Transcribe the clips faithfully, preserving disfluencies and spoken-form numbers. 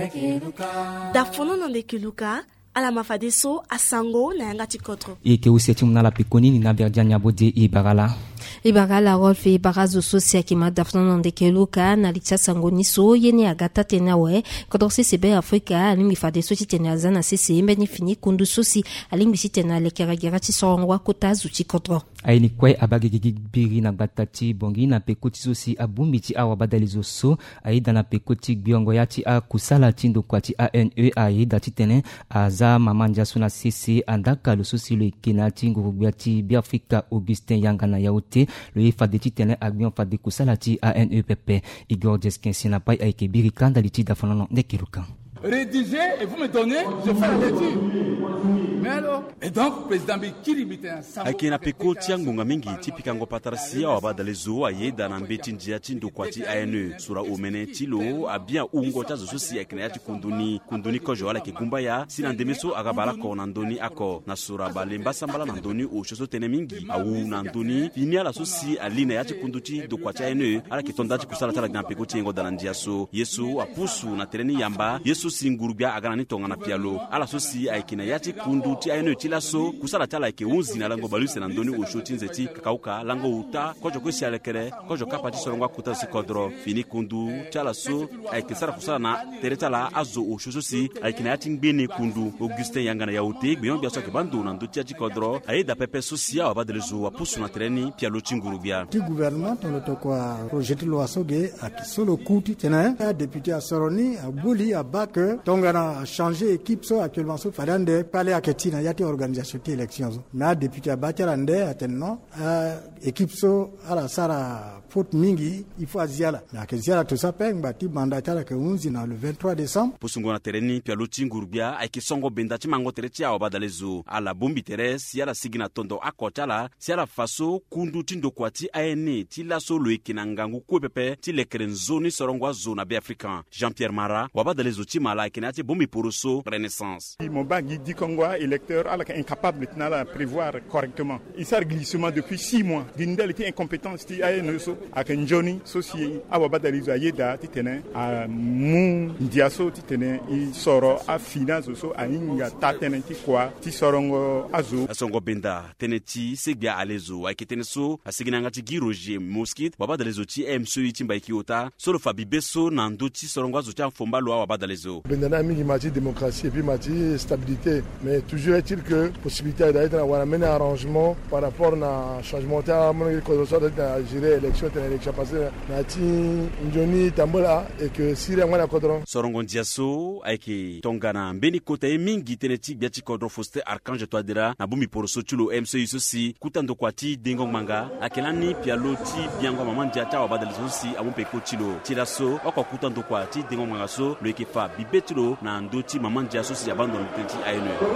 dafono na ndekeluka ala mafadeso asango na yanga tikotro eke useti mnala pekoni na berjanya bode ibagala ibagala rolfe ibagazo sosia kima dafono na ndekeluka na licha sango niso yene agata tenawe kodorse sebe afrika alimi fadeso titena azana sese mbeni fini kundu sosi alimi sitena lekeragira tisongwa kota zuchi kotro aini kwe abagigi biri na batati bongi na pekoti sosi abumbiti awa badalizo so aida na pekoti biongo yati a kusala tindo kwati A N E aida titene aza mamanja suna sisi andaka lo sosi le kenati ngurubiati biafrika Augustin Yanga na yaote le ifade titene abion fade kusala ti A N E pepe Igor Jeskin na pai aike biri kanda liti dafanono nekiruka rédiger et vous me donnez, je fais la lecture. Mais alors, et donc, président Bikiri Bitin, akina peko tiangunga mingi tipika ngopatarsia wa badalezo ayeda na mbeti njia tindo kwati A N E sura omene tilo abia ungo tazo sosi akina yati kunduni kunduni kojo ala kigumba ya sina ndemeso agabala ko na ndoni ako na sura balemba sambala na ndoni o shoso tene mingi au na ndoni fini ala sosi alina yati kunduti do kwati A N E ala kitonda kusala tala na peko tiengo dala njia so yesu apusu na tereni yamba yesu singurubia agana ni tonga na pialo ala sosi aikina yati kundu ti A N E tilaso kusala tala ke unzi na lango baluse na ndoni ushoti nzeti kakauka lango uta kojo kwesi alekere kojo kapati sorongwa kuta sikodro fini kundu tala so aikisara kusala na teretala azo ushososi aikina yati ngbene kundu Augustin Yanga na yaote gbion bia so ke bandu na nduti ati kodro aida pepe sosia abadelezo wa pusu na tereni pialo chingurubia ti gouvernement on le tokwa projet lo asoge akisolo kuti tena ya député a soroni a buli a bak tongana changer équipe so actuellement so fadande pale aketina yati organisation ti élection na député abatirande atenno équipe so ala sara faute mingi il faut aziala na keziala to sapeng bati mandatala ke unzi na le vingt-trois décembre pusungo na tereni pia loti ngurbia aikisongo benda ti mango tere ti awa badalezo ala bombi tere si ala sigina tondo akotala si ala faso kundu tindo kwati A N E ti laso lo ikinangangu kwepepe ti lekrenzoni sorongwa zona be africain Jean-Pierre Mara wabadalezo ti mala ikinati bombi poroso Renaissance mon bangi dit kongwa électeur ala incapable de prévoir correctement il s'est glissement depuis six mois dindel était incompétence ti A N E so ak njoni soci awabadalezo ayeda titene a mu ndiaso titene i soro a finance so ainga tatene ti kwa ti sorongo azo asongo benda teneti segbia alezo aikitene so asiginanga ti giroje mosquit wabadalezo ti M C I ti mbaikiota solo fabibeso na ndo ti sorongo azo ti afomba lo awabadalezo benda na mingi mati démocratie et puis mati stabilité mais toujours est-il que possibilité d'être on amène un arrangement par rapport na changement ta mon ko so de gérer élection tene élection passée na ti njoni tambola et que sire ngwana kodron sorongo ndiaso aiki tongana mbeni kota e mingi teneti biati kodro foste archange toadera na bumi poroso tulo M C I sosi kutando kwati dengo manga akelani pialoti biango mamandi ata wabadalizo si amompe ko tilo tilaso oko kutando kwati dengo manga so lo ekefa bibetilo na ndoti mamandi asosi abandon tenti A N E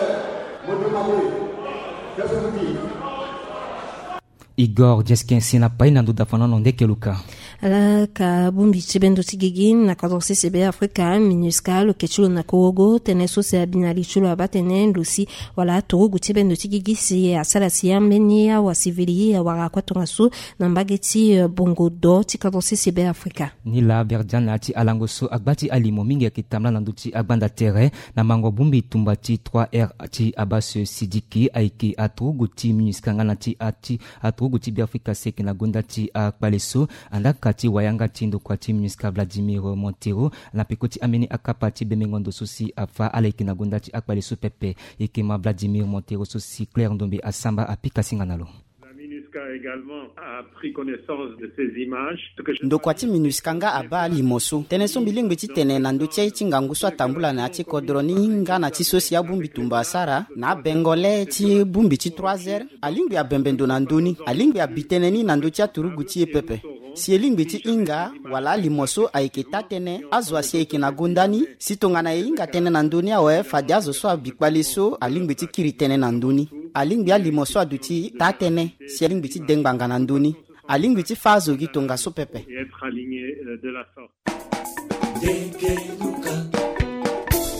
Igor Jeskin sina pai na nduda fanono ndekeluka ala ka bumbi chibendo tigigin na kadorse sebe afrika minusca lo kechulo na kogo teneso se abinali chulo abatene ndusi wala togo chibendo tigigisi asala siamenia wa civili ya wara kwatongasu na mbageti bongo do ti kadorse sebe afrika ni la berjana ti alangoso agbati alimo mingi ya kitamla na nduti agbanda tere na mango bumbi tumbati trois R ti abase sidiki aiki atogo ti minusca ngana ti ati atogo ti biafrika seki na gonda ti akbaleso andaka ti wayanga tindo kwa ti minusca Vladimir Montero na pekoti ameni akapa ti bemengondo sosi afa alaiki na gonda ti akbaleso pepe ekema Vladimir Montero sosi Claire Ndombe asamba apika singanalo également a pris connaissance de ces images. Ndokwati minusca nga aba limoso. Teneso bilingwe ti tene na ndotia iti nganguso atambula na ati kodroni nga na ti sosi ya bumbi tumba sara na bengole ti bumbi ti trois heures alingwe ya bembendo na ndoni alingwe ya biteneni na ndotia turugu ti pepe. Si elingwe ti inga wala limoso aike tatene azwa si aike na gondani si tongana inga tene na ndoni awe fadi azo so abikbaleso alingwe ti kiri tene na ndoni alingwe ya limoso aduti tatene si alingwe ti dengbanga na ndoni alingwe ti fazo gi tonga so pepe et être aligné de la sorte.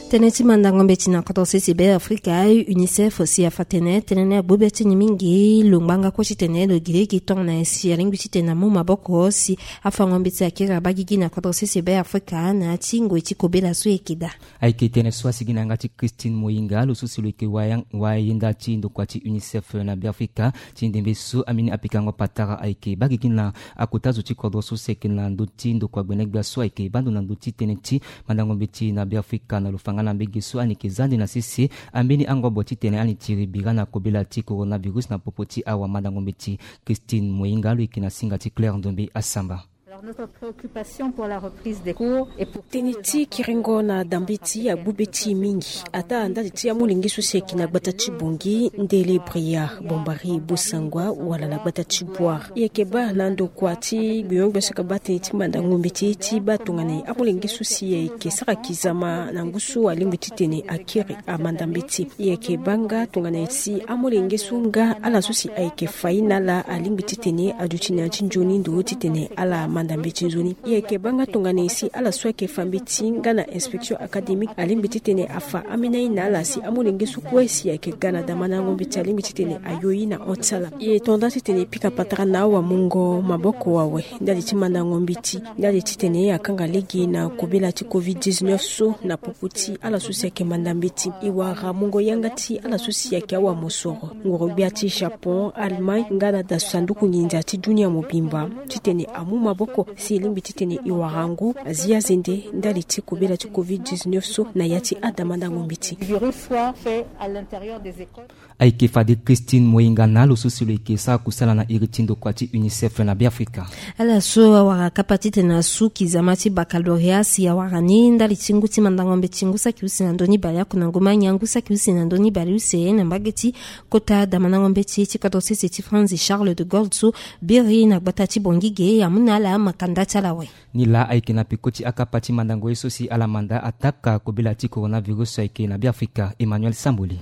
Teneti mandangombe tina quatorze sibe Afrika UNICEF si afatene tenene bobeti nyimingi lumbanga kwa chitene lo gireki tong na si alingu chitena mu maboko si afangombe tsa kira bagigi na quatorze sibe Afrika na tingo ichikobela su ekida. Aike tene swa sigina ngati Christine Moyinga lo susilo ke wayang wayenda chindo kwa chi UNICEF na Afrika chindembe su amini apikango patara aike bagigi na akutazo chikodo su sekina nduti ndo kwa gwenegba su aike bandu na nduti teneti mandangombe tina Afrika na lufanga na begisu anike zandi na sisi ambeni angwa boti tene ani tiribira na kobela ti coronavirus na popoti awa madangombe ti Christine Moyinga lo ikina singa ti Claire Ndombe Asamba. Notre préoccupation pour la reprise des cours et pour teniti kirengo na dambiti ya bubeti mingi ata anda ti amulingi suseki na batati bongi ndele bria bombari busangwa wala na batati boire yekeba nando kwati biyongbe sakabati ti mandangombe ti ti batungane amulingi susi yeke sakakizama na ngusu alingi titene akiri amandambiti yekebanga tungane ti amulingi sunga ala susi ayeke fainala alingi titene adutina tinjoni ndo titene ala mandambiti zoni yeke banga tunganesi ala sweke fambiti ngana inspection académique alimbiti tene afa amina ina la si amulingi sukwesi yeke gana damana ngombiti alimbiti tene ayoyi na otsala ye tondati tene pika patara na wa mungo maboko wawe ndali timanda ngombiti ndali titene akanga legi na kobela ti covid dix-neuf so na poputi ala susi yake mandambiti iwara mungo yangati ala susi yake wa mosoro ngoro biati Japon Allemagne ngana da sanduku nyinja ti dunia mobimba titene amu maboko si limbiti tene iwarangu azia zende ndali ti kobela ti covid dix-neuf so na yati adamanda ngombiti virus soit fait à l'intérieur des écoles. Aike fadi Christine Moyinga na lo susilo ike sa kusala na iritindo kwa ti UNICEF na Afrika. Ala so wara kapatite na su kizamati baccalauréat si awara ni ndali tingu ti mandangombe tingu sa kiusi na ndoni bali kuna ngoma nyangu sa kiusi na ndoni bali use na mbageti kota damandangombe ti ti quatorze ti France Charles de Gaulle so biri na batati bongige ya munala makandata lawe. Nila aike na pikoti akapati mandango eso si alamanda ataka kobela ti coronavirus aike na Afrika. Emmanuel Samboli.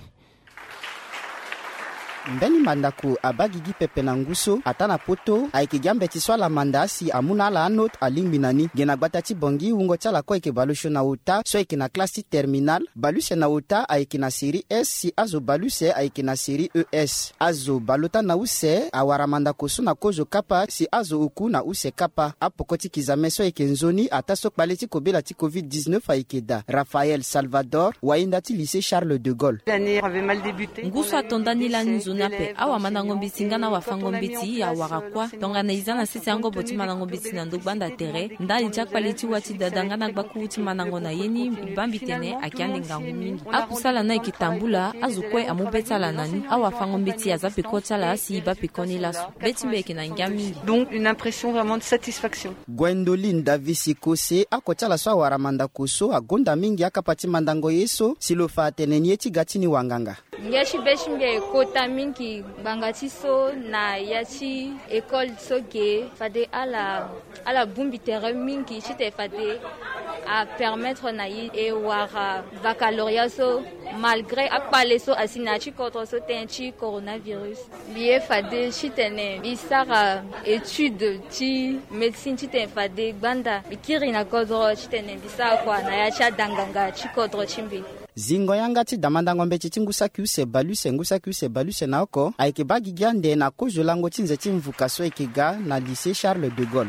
Mbeni mandaku abagigi pepe na nguso atana poto aike giambe ti swala mandasi amuna la anot alimbi nani gena batati bongi ungo chala ko ike balusho na uta so ike na klasi terminal baluse na uta aike na série S si azo baluse aike na série E S azo balota na use awara mandako so na kozo kapa si azo uku na use kapa apokoti kizame so ike nzoni ata so paleti kobela ti covid dix-neuf aike da Raphaël Salvador wainda ti lycée Charles de Gaulle. L'année avait mal débuté. Nguso atondani la nape awa manangombiti ngana wa fangombiti ya warakwa tongana izana sisi yango boti manangombiti na ndobanda tere ndali jakpaliti wati dadanga na gbaku uti manango na yeni bambitene akiande ngangu mingi akusala na ikitambula azukwe amubeta la nani awa fangombiti ya zape kotala si iba pekoni laso beti mbeke na ngami donc une impression vraiment de satisfaction. Gwendoline Davisi Kose akotala so waramanda kuso agonda mingi akapati mandango yeso silofa tenenieti gatini wanganga ngeshi beshimbe kota mingi bangati so na yachi école soge fade ala ala bumbi terrain mingi chite fade à permettre na yi e wara baccalauréat so malgré akpale so asinachi contre so tenchi coronavirus lié fade chitene bisara étude ti médecine chite fade banda bikiri na kodro chitene bisa kwa na yacha danganga chi kodro chimbi zingo yangati damandangombe chitingusa kiuse baluse ngusa kiuse baluse na oko aike bagi giande na kozo lango tinze timvuka so ekiga na lycée Charles de Gaulle.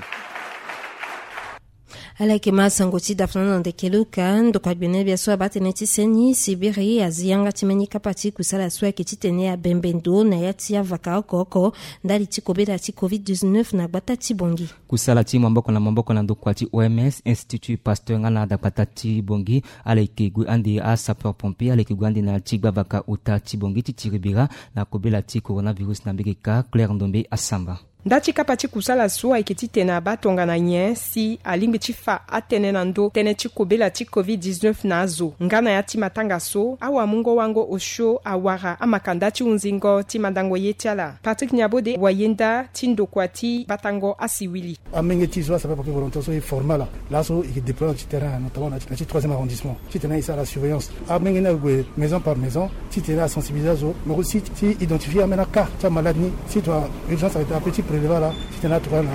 Alake masangoti dafnana ndekeluka ndokwa bionebia so abateneti seni sibiri aziyanga timeni kapati kusala so ekitene ya bembendo na yati ya vaka okoko ndali tikobela ti covid dix-neuf na batati bongi kusala ti mamboko na mamboko na ndokwa ti O M S Institut Pasteur ngana da batati bongi aleke gu andi a sapeur pompier aleke gu andi na ti gbavaka uta ti bongi ti tiribira na kobela ti coronavirus na mbegeka Claire Ndombe Asamba. Ndati kapati kusala suwa ikiti tena batonga na nye si alimbi chifa atene nando tene chikobela ti covid dix-neuf nazo ngana ya ti matanga so awa mungo wango osho awara amakanda ti unzingo ti mandango yetiala Patrick Nyabode wayenda ti ndokwa ti batango asiwili amenge ti so ça va pas volontaire so formal là so il déploie ti terrain notamment na ti troisième arrondissement ti tena isa la surveillance amenge na gwe maison par maison ti tena sensibilisation mais aussi ti identifier amena cas ta maladie si toi urgence avec un petit prélevé là, c'était là, tu vois,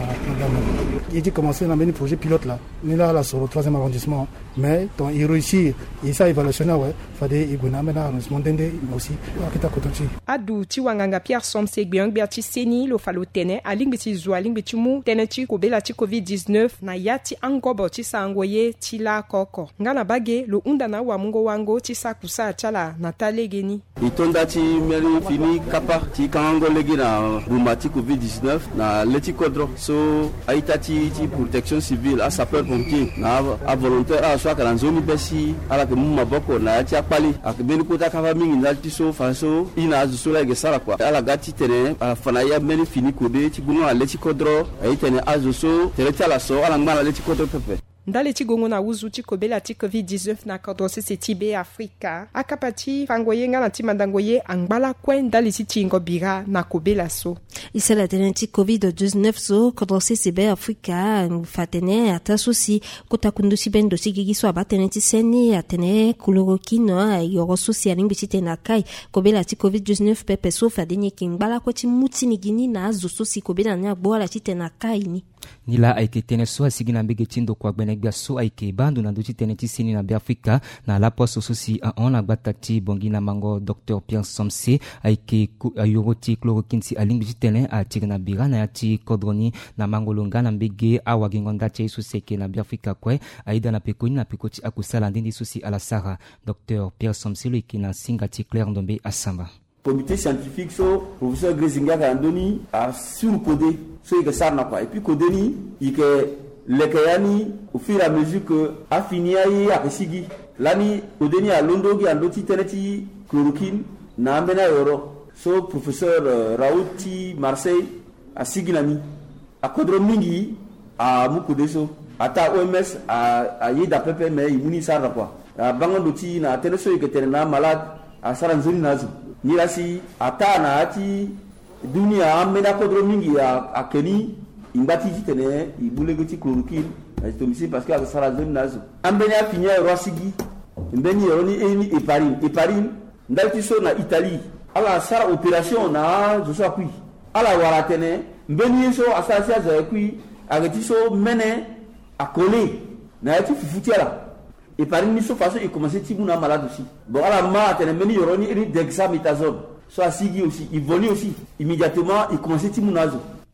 il a commencé à mener un projet pilote là, il est là, là sur le troisième arrondissement, mais donc, il réussit, et ça évaluation là, ouais, fallait il y a un arrondissement d'Inde aussi, à Kita Kotonchi. Adu Tiwanganga Pierre Somse Gbiang Berti Seni lo falo tene aling beti zo aling beti mu tene ti ko bela ti covid dix-neuf na yati angobo ti sangoye ti la koko ngana bage lo undana wa mungo wango ti sa kusa chala na talegeni itonda ti meri fini kapa ti kango legi na bumati covid dix-neuf na leti kodro so aita ti ti protection civile a sapeur pompier na a volontaire a so ka nzomi besi ala ke mumma boko na ti akpali akbeni kota kava mingi ndalti so faso ina azu so la ge sala kwa ala gati tene ala fana ya meni fini kode ti guno aleti kodro aitene azu so tele tala so ala ngala leti kodro pepe ndale ti gongo na uzu ti kobela ti covid dix-neuf na kodro se ti be Afrika akapati fangoye ngana ti mandangoye angbala kwen ndale ti tingo bira na kobela so isala tene ti covid dix-neuf so kodro se be Afrika fatene ata so si kota kundu si bendo si gigi so abatene ti seni atene chloroquine yoro social ngi ti tena kai kobela ti covid dix-neuf pepe so fadenye kingbala ko ti muti ni gini na azu so si kobela nya bola ti tena kai ni nila aike tene so asigi na mbege tindo kwa gbenegba so aike bandu na duti tene ti sini na Afrika na la poso so si a on agbata ti bongi na mango docteur Pierre Somse aike ayoro ti chloroquine si alingi ti tene a tiri na bira na ti kodroni na mango longa na mbege a wagingonda ti so seke na Afrika kwe aida na pekoni na pekoti akusala ndindi so si ala sara docteur Pierre Somse lo ike na singa ti Claire Ndombe asamba comité scientifique so professeur Grezinga Andoni a surcodé so il que ça n'a pas et puis codeni il que les kayani au fur et à mesure que a fini ayi a sigi lani codeni a londo gi andoti teneti chloroquine na ambena yoro so professeur uh, Raouti Marseille a sigi nami a kodro mingi a mukode so ata O M S a a yida pepe me imuni sarra quoi a bangondo ti na teneso que tenena malade a saranzuri nazo nirasi ata na ati dunia amena kodro mingi a akeni imbati tene ibulego ti chloroquine atomisi parce que a sara zone nazo ambenya pinya rosigi mbeni yoni eni heparine heparine ndalti so na Italie ala sara opération na zo so akui ala wara tene mbeni so asasia zo akui agati so mene akole na ati fufuti ala et par une mission façon il commençait à être malade aussi bon à la main tene meni yoroni iri dexamethasone so asigi aussi il volait aussi immédiatement il commençait à être nazo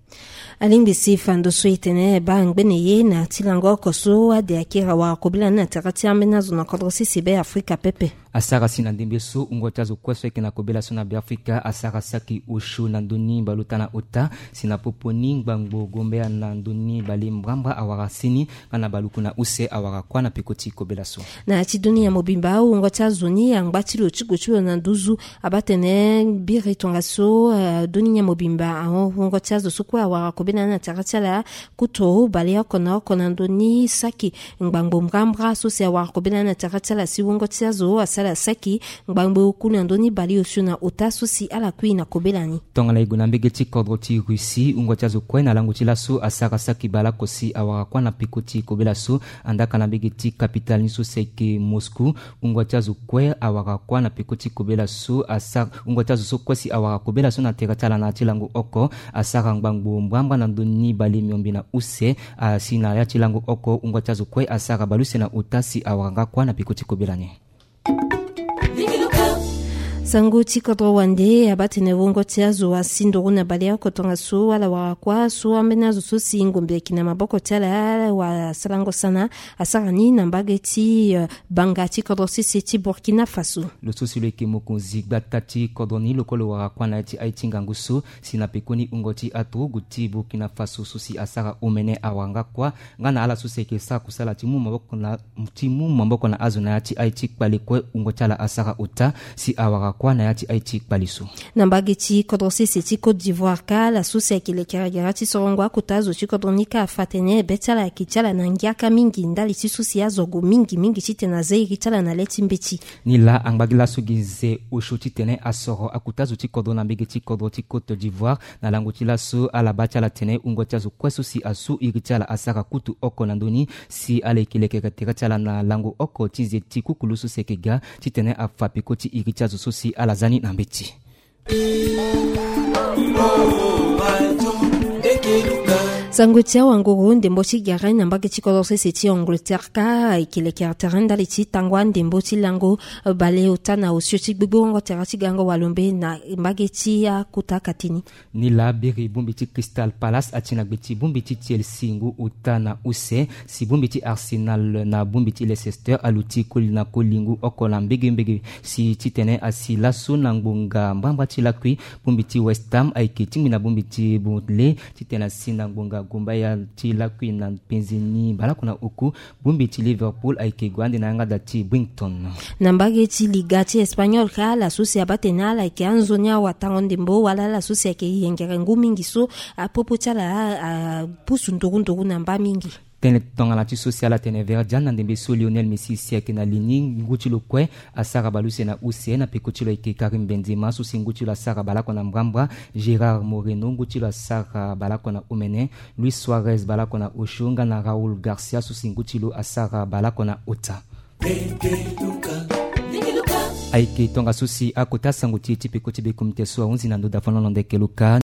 alimbi sifa ndo so itene ba ngbene ye na tilango koso ade akira wa kobila na takati amena zo na kodro se be Afrika pepe asara sina ndembe so ungota zo kwaso ke na kobela so na Afrika asara saki ushu na ndoni balutana ota sina poponi ngbango gombe na ndoni bali mbramba awara sini kana balukuna use awara kwa na pekoti kobela so na ti dunia mobimba ungota zoni yangbati lo chikuchulo na nduzu abatene biri tonga so uh, dunia mobimba aho ungota zo kwa awara kobela na taratala kuto bali yakona kona ndoni saki ngbango mbramba so se awara kobela na taratala si ungota zo asala saki ngbangbo kuna ndoni bali osuna otaso si ala kuina kobelani tonga iguna mbege ti kodro ti Russi ungota zo kwena langu ti laso asaka saki bala kosi awara kwa na pikoti kobela so andaka na mbege ti capital ni so seke Moscou ungota zo kwe awara kwa na pikoti kobela so asaka ungota zo so kwesi awara kobela so na teratala na tilango oko asaka ngbangbo mbamba na ndoni bali miombi na use asina ya tilango oko ungota zo kwe asaka baluse na otasi awara kwa na pikoti kobelani sango ti kodro wande abatene wongo ti azo wa sindoro na balea kotonga so ala wa kwa so amena zo so singombe kina maboko ti ala wa salango sana asarani na mbageti uh, bangati kodro sisi ti Burkina Faso lo so si le kemoko zigbata ti kodro ni lokolo wa kwa na ti aitinga nguso sina pekoni ungoti atu guti Burkina Faso so si asara omene awanga kwa ngana ala so seke sa kusala ti mu maboko na ti mu maboko na azo na ti aiti kpale kwe ungoti ala asara uta si awara kwa na yati aiti kpaliso nambageti kodrose seti Côte d'Ivoire ka la susi kile kiragarati sorongwa kutazo ti kodronika fatene betala kitala na ngiaka mingi ndali ti susi azogo mingi mingi titena zeiri tala na leti mbeti nila angbagila sugize oshuti tene asoro akutazo ti kodro na mbegeti kodro ti Côte d'Ivoire na lango ti laso ala batala tene ungoti azo kweso si asu iritala asaka kutu oko na ndoni si ale kile kiragatala na lango oko ti zeti kukulusu sekega titene afapiko ti iritazo so si alazani na mbeti. Sangotia wanguru ndembo chi gare nambage chi kolose seti Angleterre ka ikilekea terenda liti tangwa ndembo chi lango bale utana usio chi gbogbo ngo terati gango walombe na mbage chi ya kuta katini. Ni la biri bumbiti Crystal Palace atina gbeti bumbiti Chelsea ngu utana use si bumbiti Arsenal na bumbiti Leicester aluti kulina kolingu okola mbege mbege si titene asi laso na ngbonga mbamba chi lakwi bumbiti West Ham aikiti mina bumbiti Burnley titena sina ngbonga gumba ya tila kwina penzini bala kuna uku bumbi ti Liverpool aike gwande na ngada ti Brington nambage ti liga ti Espanyol ka la susi abatena la ke anzonia watango ndembo wala la susi ke yengere ngumingi so apopo tala pusu ndogu ndogu namba mingi tene tonga la ti social la tene verdian na ndembe so Lionel Messi sieke na lini nguchi lo kwe asara baluse na U C N na pekuchi lo ike Karim Benzema susi nguchi lo asara balako na Mbramba Gérard Moreno nguchi lo asara balako na Umene Luis Suarez balako na Oshunga na Raúl Garcia susi nguchi lo asara balako na Ota aike tonga susi akota sanguti ti pekuchi be kumte so unzi na ndo da fono ndeke luka